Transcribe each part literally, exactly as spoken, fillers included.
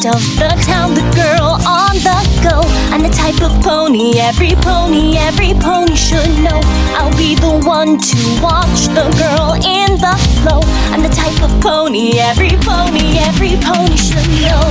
best of the town, the girl on the go. I'm the type of pony every pony, every pony should know. I'll be the one to watch the girl in the flow. I'm the type of pony every pony, every pony should know.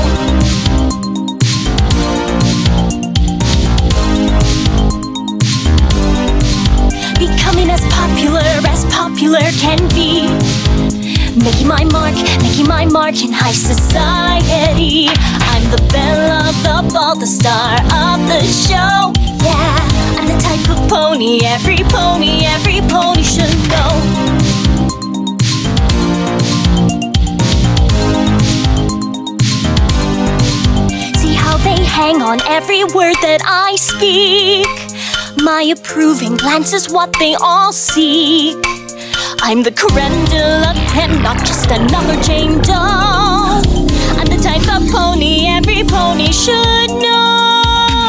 Becoming as popular as popular can be. Making my mark, making my mark in high society. I'm the belle of the ball, the star of the show. Yeah, I'm the type of pony every pony, every pony should know. See how they hang on every word that I speak. My approving glance is what they all seek. I'm the creme de la creme, not just another Jane Doe. I'm the type of pony every pony should know.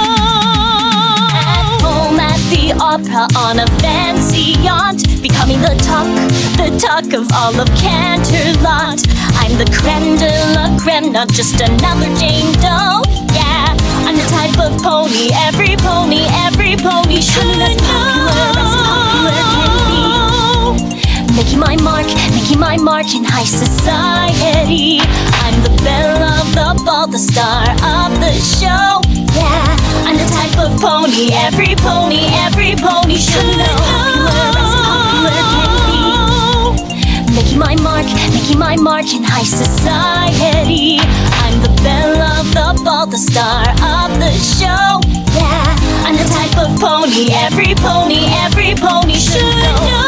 At home, at the opera, on a fancy yacht, becoming the talk, the talk of all of Canterlot. I'm the creme de la creme, not just another Jane Doe. Yeah, I'm the type of pony every pony, every pony should know. As popular as popular can be. Making my mark, making my mark in high society. I'm the belle of the ball, the star of the show. Yeah, I'm the type of pony every pony, every pony should know. Popular as popular can be. Making my mark, making my mark in high society. I'm the belle of the ball, the star of the show. Yeah, I'm the type of pony every pony, every pony should know.